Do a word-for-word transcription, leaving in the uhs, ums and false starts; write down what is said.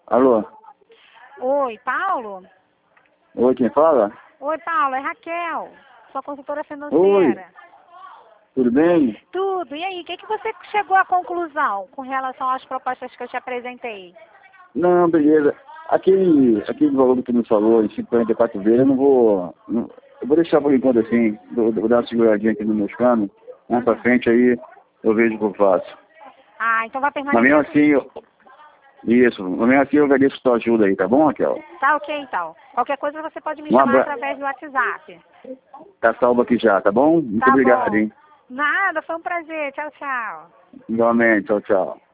Alô? Oi, Paulo? Oi, quem fala? Oi, Paulo, é Raquel, sua consultora Oi, financeira. tudo bem? Tudo. E aí, o que, que você chegou à conclusão com relação às propostas que eu te apresentei? Não, beleza. Aquele, aquele valor que tu me falou, de cinquenta e quatro vezes, eu não vou... Não, eu vou deixar por enquanto assim, vou, vou dar uma seguradinha aqui no meus canos. Mais pra Uhum. frente aí eu vejo o que eu faço. Ah, então vai Mas mesmo permanecer. assim, eu, isso, mas mesmo assim eu agradeço a tua ajuda aí, tá bom, Raquel? Tá ok, então. Qualquer coisa você pode me Um chamar abraço. através do WhatsApp. Tá salvo aqui já, tá bom? Muito Tá obrigado, bom. hein? Nada, foi um prazer. Tchau, tchau. Igualmente, tchau, tchau.